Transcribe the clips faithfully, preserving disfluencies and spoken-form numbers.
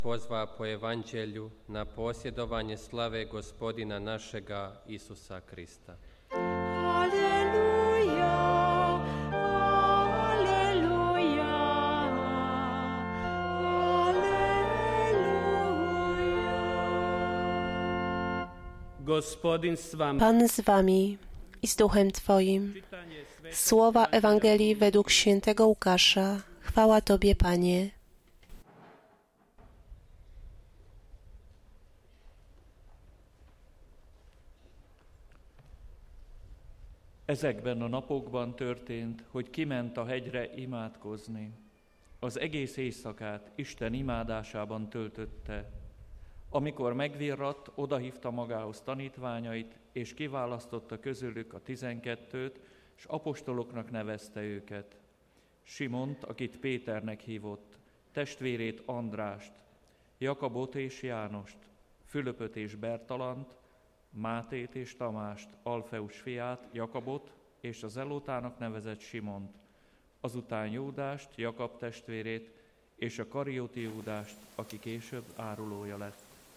pozva po evanđelju na posjedovanje slave Gospodina našega Isusa Krista. Aleluja, aleluja, aleluja. Gospodin z wami. Pan z wami i z duchem Twoim. Słowa Ewangelii według świętego Łukasza. Chwała Tobie, Panie. Ezekben a napokban történt, hogy kiment a hegyre imádkozni. Az egész éjszakát Isten imádásában töltötte. Amikor megvirratt, odahívta magához tanítványait, és kiválasztotta közülük a tizenkettőt, s apostoloknak nevezte őket. Simont, akit Péternek hívott, testvérét Andrást, Jakabot és Jánost, Fülöpöt és Bertalant, Mátét és Tamást, Alfeus fiát, Jakabot és az Zelótának nevezett Simont, azután Júdást, Jakab testvérét és a Karioti Júdást, aki később árulója lett.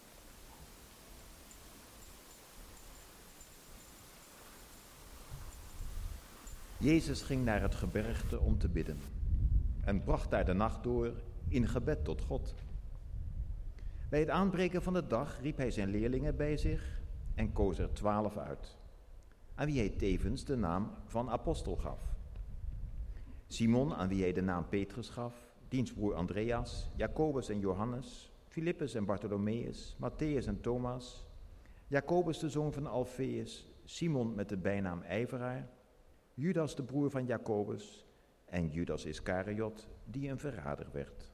Jezus ging naar het gebergte om te bidden en bracht daar de nacht door in gebed tot God. Bij het aanbreken van de dag riep hij zijn leerlingen bij zich en koos er twaalf uit, aan wie hij tevens de naam van apostel gaf. Simon, aan wie hij de naam Petrus gaf, diens broer Andreas, Jacobus en Johannes, Filippus en Bartholomeus, Matthäus en Thomas, Jacobus de zoon van Alfeus, Simon met de bijnaam IJveraar, Judas de broer van Jacobus en Judas Iskariot, die een verrader werd.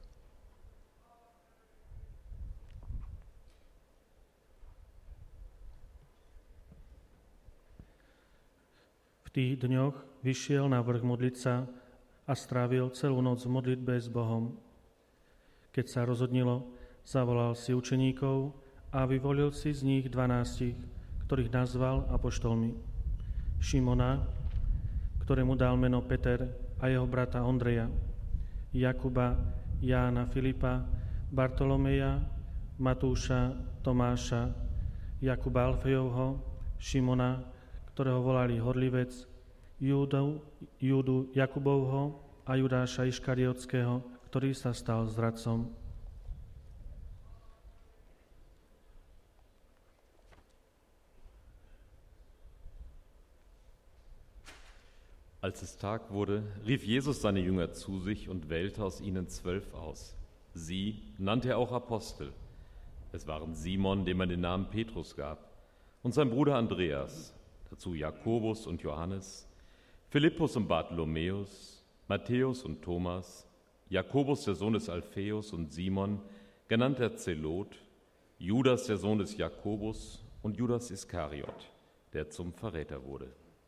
V tých dňoch vyšiel na vrch modliť sa a strávil celú noc v modlitbe s Bohom. Keď sa rozhodnilo, zavolal si učeníkov a vyvolil si z nich dvanástich, ktorých nazval apoštolmi. Šimona, ktorému dal meno Peter, a jeho brata Ondreja, Jakuba, Jána, Filipa, Bartolomeja, Matúša, Tomáša, Jakuba Alfejovho, Šimona, ktorého volali Horlivec, Júdu, Júdu Jakubovho a Judáša Iškariotského, ktorý sa stal zradcom. Als es Tag wurde, rief Jesus seine Jünger zu sich und wählte aus ihnen zwölf aus. Sie nannte er auch Apostel. Es waren Simon, dem man den Namen Petrus gab, und sein Bruder Andreas, dazu Jakobus und Johannes, Philippus und Bartholomäus, Matthäus und Thomas, Jakobus, der Sohn des Alpheus, und Simon, genannt der Zelot, Judas, der Sohn des Jakobus, und Judas Iskariot, der zum Verräter wurde.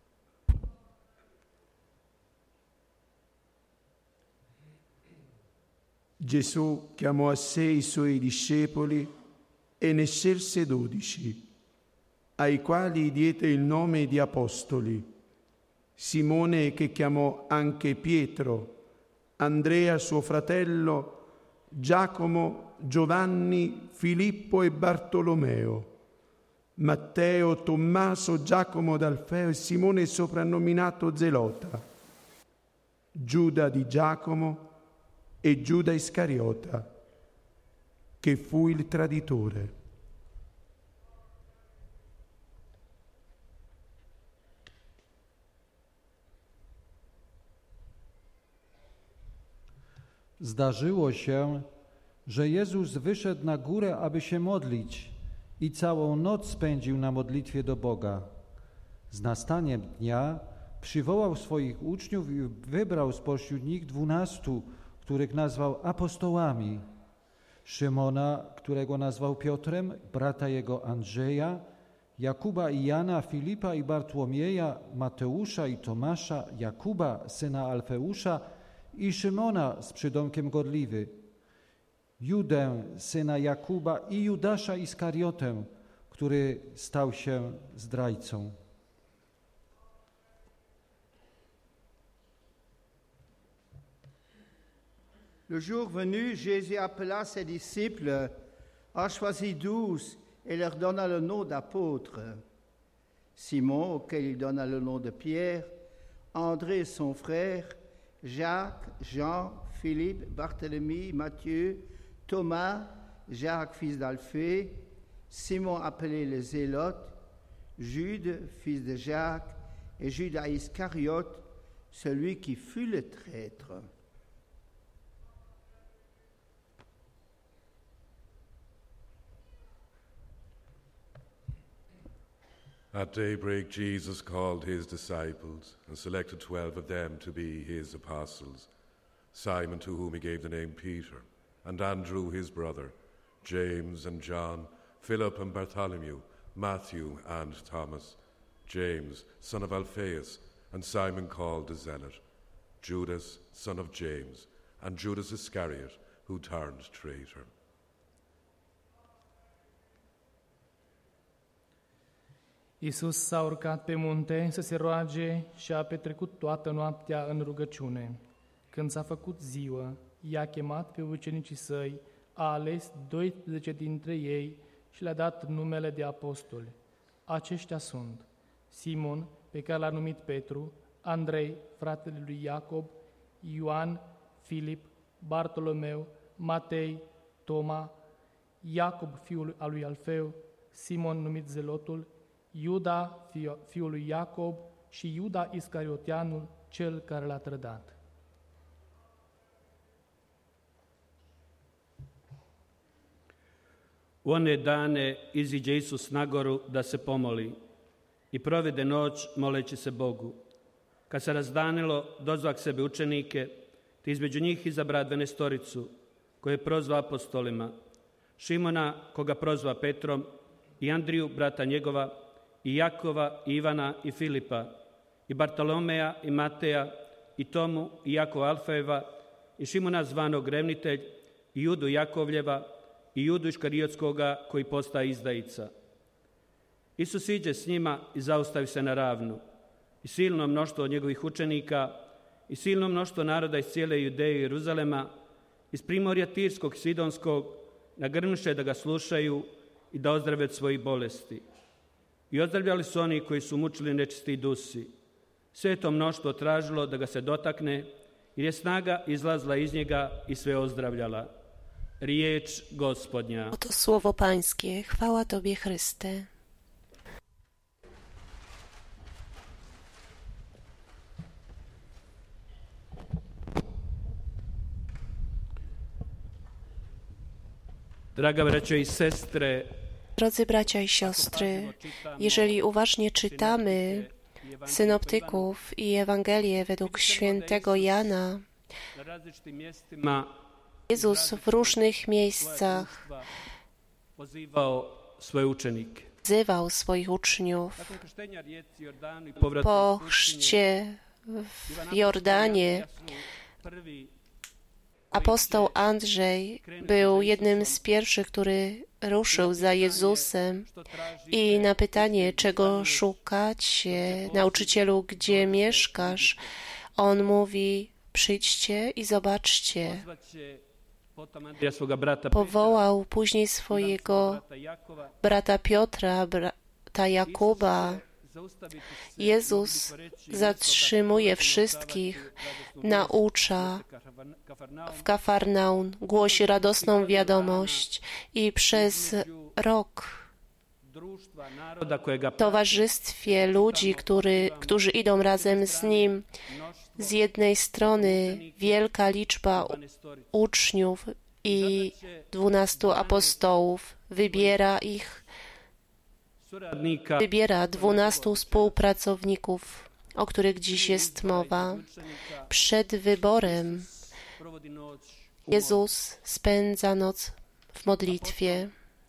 Gesù chiamò a sé i suoi discepoli e ne scelse dodici, ai quali diede il nome di apostoli: Simone, che chiamò anche Pietro, Andrea suo fratello, Giacomo, Giovanni, Filippo e Bartolomeo, Matteo, Tommaso, Giacomo d'Alfeo e Simone soprannominato Zelota, Giuda di Giacomo e Giuda Iscariota, che fu il traditore. Zdarzyło się, że Jezus wyszedł na górę, aby się modlić, i całą noc spędził na modlitwie do Boga. Z nastaniem dnia przywołał swoich uczniów i wybrał spośród nich dwunastu, których nazwał apostołami: Szymona, którego nazwał Piotrem, brata jego Andrzeja, Jakuba i Jana, Filipa i Bartłomieja, Mateusza i Tomasza, Jakuba, syna Alfeusza, i Szymona z przydomkiem Gorliwy, Judę, syna Jakuba, i Judasza Iskariotę, który stał się zdrajcą. Le jour venu, Jésus appela ses disciples, en choisit douze et leur donna le nom d'apôtres. Simon, auquel il donna le nom de Pierre, André son frère, Jacques, Jean, Philippe, Barthélemy, Matthieu, Thomas, Jacques fils d'Alphée, Simon appelé le Zélote, Jude fils de Jacques et Judas Iscariote, celui qui fut le traître. At daybreak, Jesus called his disciples and selected twelve of them to be his apostles, Simon, to whom he gave the name Peter, and Andrew his brother, James and John, Philip and Bartholomew, Matthew and Thomas, James, son of Alphaeus, and Simon called the Zealot, Judas, son of James, and Judas Iscariot, who turned traitor. Iisus s-a urcat pe munte să se roage și a petrecut toată noaptea în rugăciune. Când s-a făcut ziua, i-a chemat pe ucenicii săi, a ales doisprezece dintre ei și le-a dat numele de apostoli. Aceștia sunt Simon, pe care l-a numit Petru, Andrei, fratele lui Iacob, Ioan, Filip, Bartolomeu, Matei, Toma, Iacob, fiul al lui Alfeu, Simon numit Zelotul, Iuda, fiul lui Iacob, și Iuda Iscarioteanul, cel care l-a trădat. U one dane iziđe Isus na goru da se pomoli i provede noć moleći se Bogu. Kad se razdanilo, dozvak sebe učenike, te između njih izabra dvanestoricu, koje je prozva apostolima, Šimona, koga prozva Petrom, i Andriju, brata njegova, i Jakova, i Ivana, i Filipa, i Bartolomeja, i Mateja, i Tomu, i Jakova Alfejeva, i Šimona zvanog Revnitelj, i Judu Jakovljeva, i Judu Iškariotskoga, koji postaje izdajica. Isus iđe s njima i zaustavi se na ravnu. I silno mnoštvo od njegovih učenika, i silno mnoštvo naroda iz cijele Judeje i Jeruzalema, iz primorja Tirskog i Sidonskog, nagrnuše da ga slušaju i da ozdrave od svojih bolesti. I ozdravljali su oni koji su mučili nečisti dusi. Sve je to mnoštvo tražilo da ga se dotakne, jer je snaga izlazla iz njega i sve ozdravljala. Riječ Gospodnja. Oto słowo Pańskie. Chwała Tobie, Chryste. Draga bracia i sestre, Drodzy bracia i siostry, jeżeli uważnie czytamy synoptyków i Ewangelię według świętego Jana, Jezus w różnych miejscach wzywał swoich uczniów. Po chrzcie w Jordanie apostoł Andrzej był jednym z pierwszych, który ruszył za Jezusem i na pytanie, czego szukacie, nauczycielu, gdzie mieszkasz, on mówi, przyjdźcie i zobaczcie. Powołał później swojego brata Piotra, brata Jakuba. Jezus zatrzymuje wszystkich, naucza w Kafarnaum, głosi radosną wiadomość i przez rok w towarzystwie ludzi, który, którzy idą razem z Nim, z jednej strony wielka liczba uczniów i dwunastu apostołów, wybiera ich, wybiera dwunastu współpracowników, o których dziś jest mowa. Przed wyborem Jezus spędza noc w modlitwie,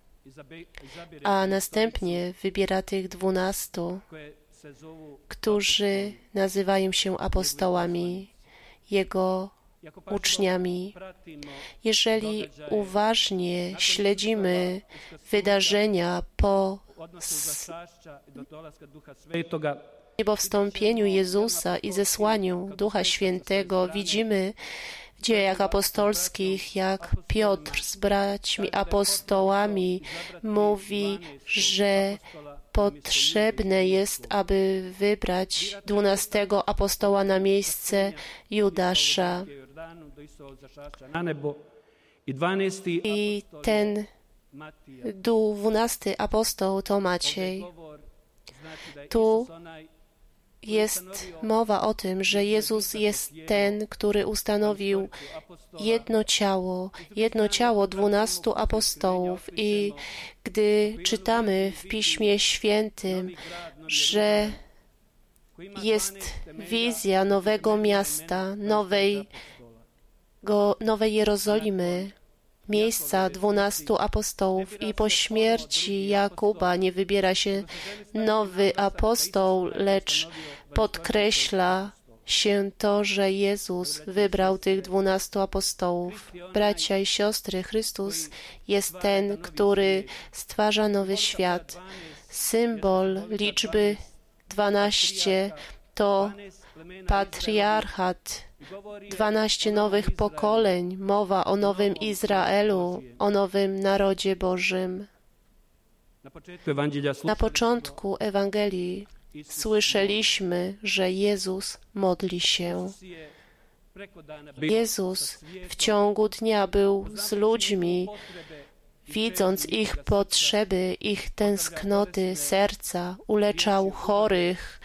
a następnie wybiera tych dwunastu, którzy nazywają się apostołami, Jego uczniami. Jeżeli uważnie śledzimy wydarzenia po niebowstąpieniu Jezusa i zesłaniu Ducha Świętego, widzimy w dziejach apostolskich, jak Piotr z braćmi apostołami mówi, że potrzebne jest, aby wybrać dwunastego apostoła na miejsce Judasza. I ten dwunasty apostoł to Maciej. Tu jest mowa o tym, że Jezus jest ten, który ustanowił jedno ciało, jedno ciało dwunastu apostołów. I gdy czytamy w Piśmie Świętym, że jest wizja nowego miasta, nowej, go, nowej Jerozolimy, miejsca dwunastu apostołów, i po śmierci Jakuba nie wybiera się nowy apostoł, lecz podkreśla się to, że Jezus wybrał tych dwunastu apostołów. Bracia i siostry, Chrystus jest ten, który stwarza nowy świat. Symbol liczby dwanaście to patriarchat, dwanaście nowych pokoleń, mowa o nowym Izraelu, o nowym narodzie Bożym. Na początku Ewangelii słyszeliśmy, że Jezus modli się. Jezus w ciągu dnia był z ludźmi, widząc ich potrzeby, ich tęsknoty serca, uleczał chorych,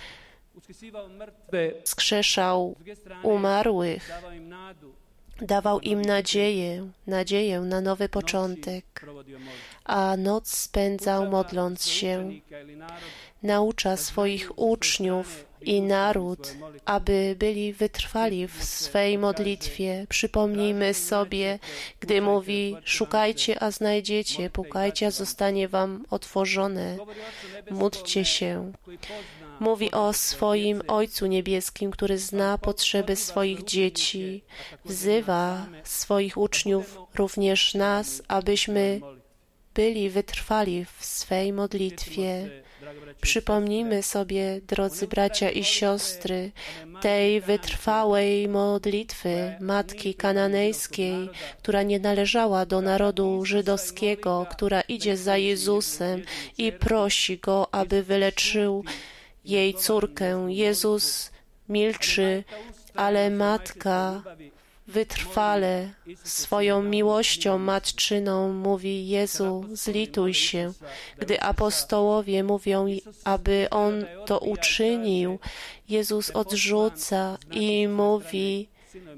wskrzeszał umarłych, dawał im nadzieję, nadzieję na nowy początek, a noc spędzał modląc się. Naucza swoich uczniów i naród, aby byli wytrwali w swej modlitwie. Przypomnijmy sobie, gdy mówi: szukajcie, a znajdziecie, pukajcie, a zostanie wam otworzone. Módlcie się. Mówi o swoim Ojcu Niebieskim, który zna potrzeby swoich dzieci. Wzywa swoich uczniów, również nas, abyśmy byli wytrwali w swej modlitwie. Przypomnijmy sobie, drodzy bracia i siostry, tej wytrwałej modlitwy Matki Kananejskiej, która nie należała do narodu żydowskiego, która idzie za Jezusem i prosi Go, aby wyleczył jej córkę. Jezus milczy, ale matka wytrwale swoją miłością matczyną mówi: Jezu, zlituj się. Gdy apostołowie mówią, aby On to uczynił, Jezus odrzuca i mówi,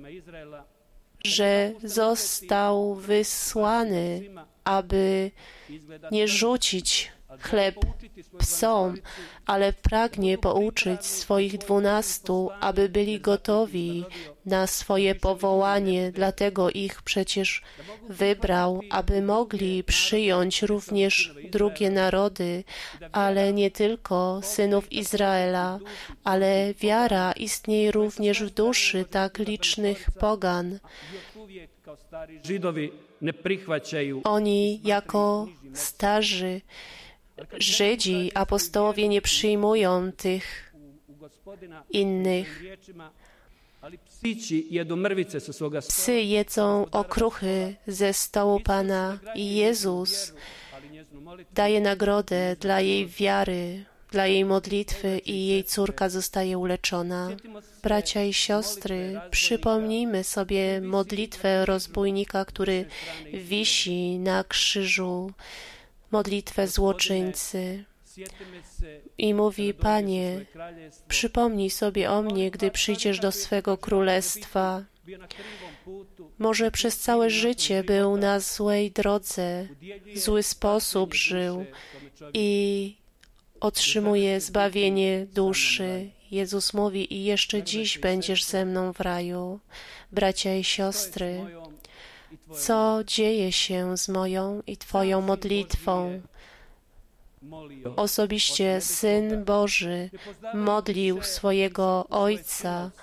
że został wysłany, aby nie rzucić chleb psom, ale pragnie pouczyć swoich dwunastu, aby byli gotowi na swoje powołanie. Dlatego ich przecież wybrał, aby mogli przyjąć również drugie narody, ale nie tylko synów Izraela, ale wiara istnieje również w duszy tak licznych pogan. Oni jako starzy Żydzi, apostołowie, nie przyjmują tych innych. Psy jedzą okruchy ze stołu Pana i Jezus daje nagrodę dla jej wiary, dla jej modlitwy i jej córka zostaje uleczona. Bracia i siostry, przypomnijmy sobie modlitwę rozbójnika, który wisi na krzyżu, modlitwę złoczyńcy i mówi: Panie, przypomnij sobie o mnie, gdy przyjdziesz do swego królestwa. Może przez całe życie był na złej drodze, w zły sposób żył i otrzymuje zbawienie duszy. Jezus mówi: i jeszcze dziś będziesz ze mną w raju. Bracia i siostry, co dzieje się z moją i Twoją modlitwą? Osobiście Syn Boży modlił swojego Ojca.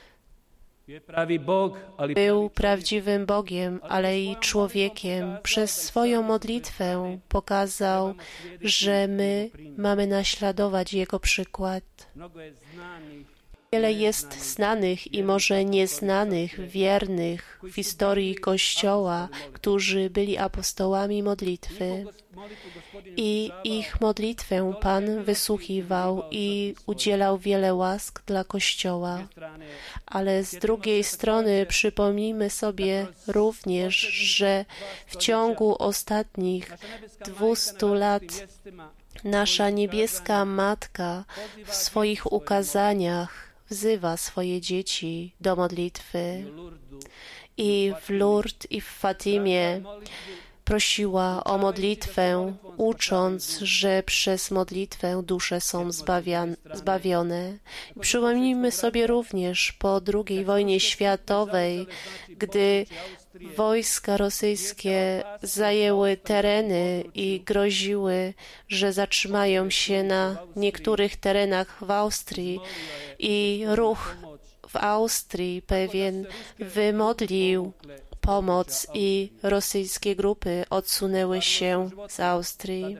Był prawdziwym Bogiem, ale i człowiekiem. Przez swoją modlitwę pokazał, że my mamy naśladować Jego przykład. Wiele jest znanych i może nieznanych wiernych w historii Kościoła, którzy byli apostołami modlitwy. I ich modlitwę Pan wysłuchiwał i udzielał wiele łask dla Kościoła. Ale z drugiej strony przypomnijmy sobie również, że w ciągu ostatnich dwustu lat nasza niebieska Matka w swoich ukazaniach wzywa swoje dzieci do modlitwy. I w Lourdes i w Fatimie prosiła o modlitwę, ucząc, że przez modlitwę dusze są zbawione. I przypomnijmy sobie również po drugiej wojnie światowej, gdy wojska rosyjskie zajęły tereny i groziły, że zatrzymają się na niektórych terenach w Austrii i ruch w Austrii pewien wymodlił pomoc i rosyjskie grupy odsunęły się z Austrii.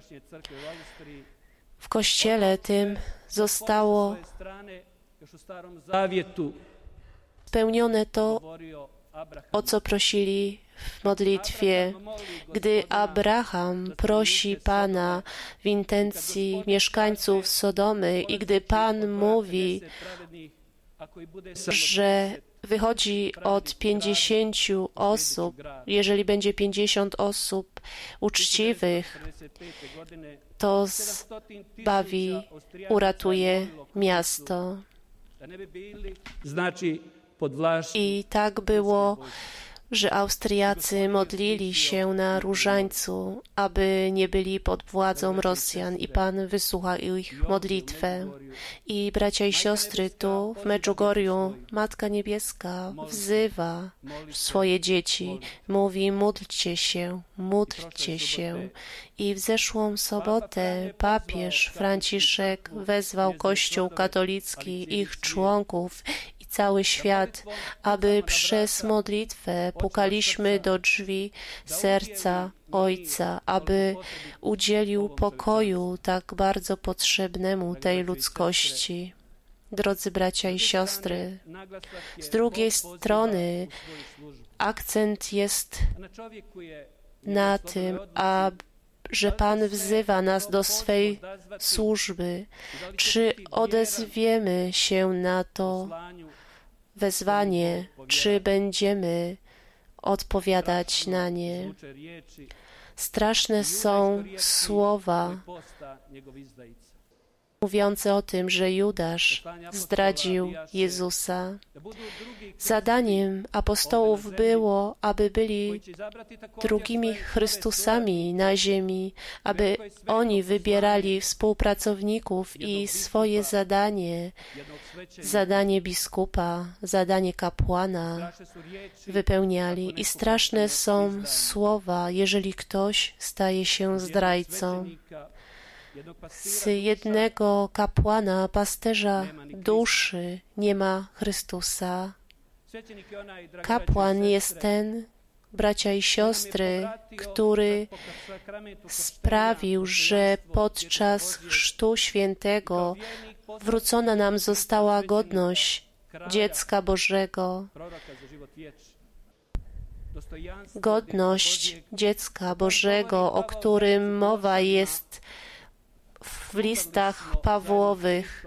W kościele tym zostało spełnione to, o co prosili w modlitwie. Gdy Abraham prosi Pana w intencji mieszkańców Sodomy i gdy Pan mówi, że wychodzi od pięćdziesięciu osób, jeżeli będzie pięćdziesiąt osób uczciwych, to zbawi, uratuje miasto. I tak było, że Austriacy modlili się na różańcu, aby nie byli pod władzą Rosjan i Pan wysłuchał ich modlitwę. I bracia i siostry, tu w Medjugorju Matka Niebieska wzywa swoje dzieci, mówi módlcie się, módlcie się. I w zeszłą sobotę papież Franciszek wezwał Kościół katolicki, ich członków, cały świat, aby przez modlitwę pukaliśmy do drzwi serca Ojca, aby udzielił pokoju tak bardzo potrzebnemu tej ludzkości. Drodzy bracia i siostry, z drugiej strony akcent jest na tym, aby że Pan wzywa nas do swej służby. Czy odezwiemy się na to wezwanie, czy będziemy odpowiadać na nie? Straszne są słowa mówiące o tym, że Judasz zdradził Jezusa. Zadaniem apostołów było, aby byli drugimi Chrystusami na ziemi, aby oni wybierali współpracowników i swoje zadanie, zadanie biskupa, zadanie kapłana wypełniali. I straszne są słowa, jeżeli ktoś staje się zdrajcą. Z jednego kapłana, pasterza duszy nie ma Chrystusa. Kapłan jest ten, bracia i siostry, który sprawił, że podczas Chrztu Świętego wrócona nam została godność dziecka Bożego. Godność dziecka Bożego, o którym mowa jest w listach Pawłowych.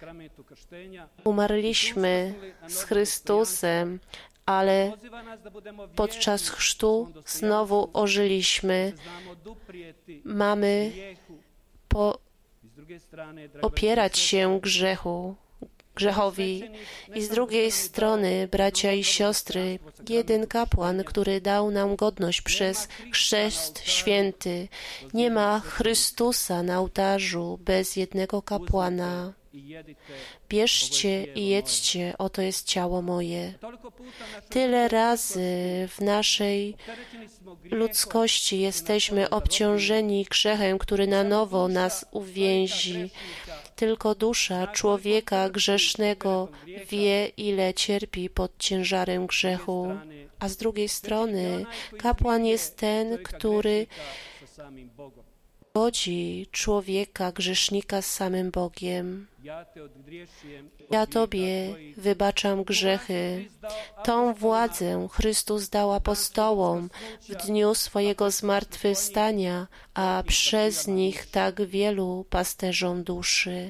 Umarliśmy z Chrystusem, ale podczas chrztu znowu ożyliśmy. Mamy po opierać się grzechu, grzechowi. I z drugiej strony, bracia i siostry, jeden kapłan, który dał nam godność przez chrzest święty. Nie ma Chrystusa na ołtarzu bez jednego kapłana. Bierzcie i jedzcie, oto jest ciało moje. Tyle razy w naszej ludzkości jesteśmy obciążeni grzechem, który na nowo nas uwięzi. Tylko dusza człowieka grzesznego wie, ile cierpi pod ciężarem grzechu. A z drugiej strony kapłan jest ten, który godzi człowieka, grzesznika z samym Bogiem. Ja Tobie wybaczam grzechy. Tą władzę Chrystus dał apostołom w dniu swojego zmartwychwstania, a przez nich tak wielu pasterzom duszy.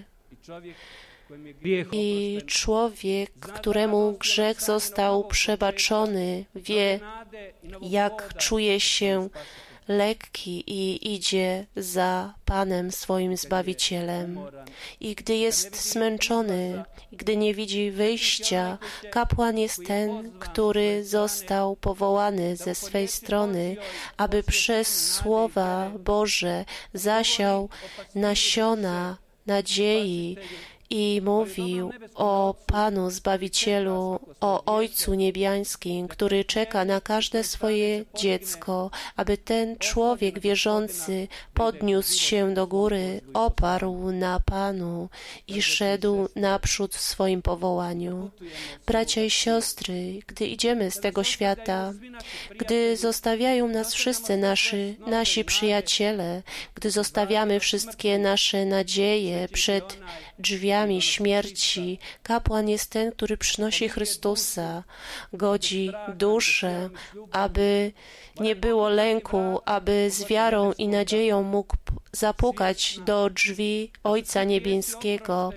I człowiek, któremu grzech został przebaczony, wie, jak czuje się lekki i idzie za Panem swoim Zbawicielem. I gdy jest zmęczony, gdy nie widzi wyjścia, kapłan jest ten, który został powołany ze swej strony, aby przez słowa Boże zasiał nasiona nadziei i mówił o Panu Zbawicielu, o Ojcu Niebiańskim, który czeka na każde swoje dziecko, aby ten człowiek wierzący podniósł się do góry, oparł na Panu i szedł naprzód w swoim powołaniu. Bracia i siostry, gdy idziemy z tego świata, gdy zostawiają nas wszyscy nasi, nasi przyjaciele, gdy zostawiamy wszystkie nasze nadzieje przed drzwiami śmierci, kapłan jest ten, który przynosi Chrystusa, godzi duszę, aby nie było lęku, aby z wiarą i nadzieją mógł zapukać do drzwi Ojca Niebieskiego,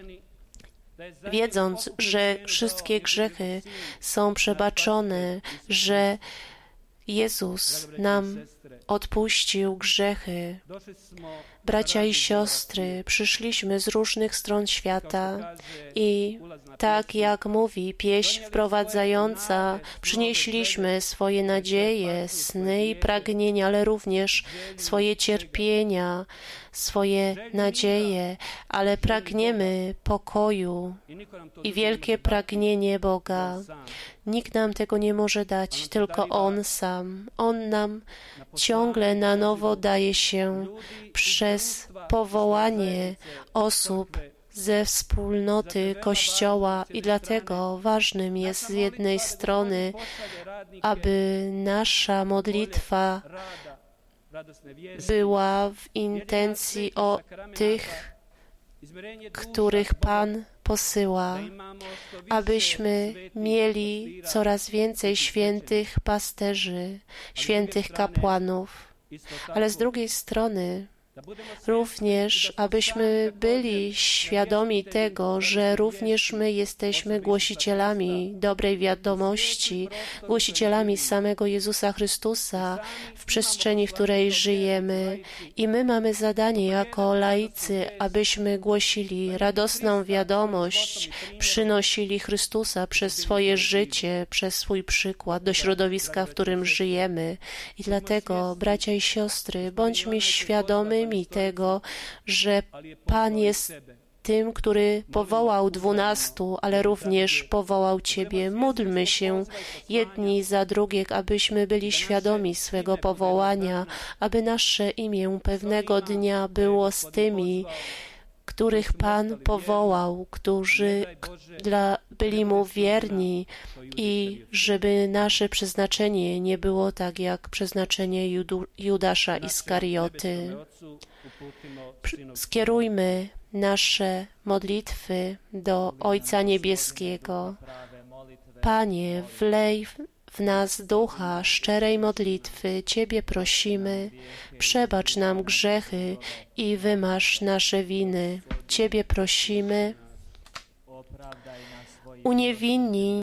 wiedząc, że wszystkie grzechy są przebaczone, że Jezus nam odpuścił grzechy. Bracia i siostry, przyszliśmy z różnych stron świata i tak jak mówi pieśń wprowadzająca, przynieśliśmy swoje nadzieje, sny i pragnienia, ale również swoje cierpienia, swoje nadzieje, ale pragniemy pokoju i wielkie pragnienie Boga. Nikt nam tego nie może dać, tylko On sam. On nam ciągle na nowo daje się przez powołanie osób ze wspólnoty Kościoła i dlatego ważnym jest z jednej strony, aby nasza modlitwa była w intencji o tych, których Pan posyła, abyśmy mieli coraz więcej świętych pasterzy, świętych kapłanów, ale z drugiej strony również, abyśmy byli świadomi tego, że również my jesteśmy głosicielami dobrej wiadomości, głosicielami samego Jezusa Chrystusa w przestrzeni, w której żyjemy. I my mamy zadanie jako laicy, abyśmy głosili radosną wiadomość, przynosili Chrystusa przez swoje życie, przez swój przykład do środowiska, w którym żyjemy. I dlatego, bracia i siostry, bądźmy świadomi tego, że Pan jest tym, który powołał dwunastu, ale również powołał Ciebie. Módlmy się jedni za drugich, abyśmy byli świadomi swego powołania, aby nasze imię pewnego dnia było z tymi, których Pan powołał, którzy dla, byli Mu wierni i żeby nasze przeznaczenie nie było tak jak przeznaczenie Judu, Judasza Iskarioty. Skierujmy nasze modlitwy do Ojca Niebieskiego. Panie, wlej w nas ducha szczerej modlitwy. Ciebie prosimy, przebacz nam grzechy i wymaż nasze winy. Ciebie prosimy, uniewinnij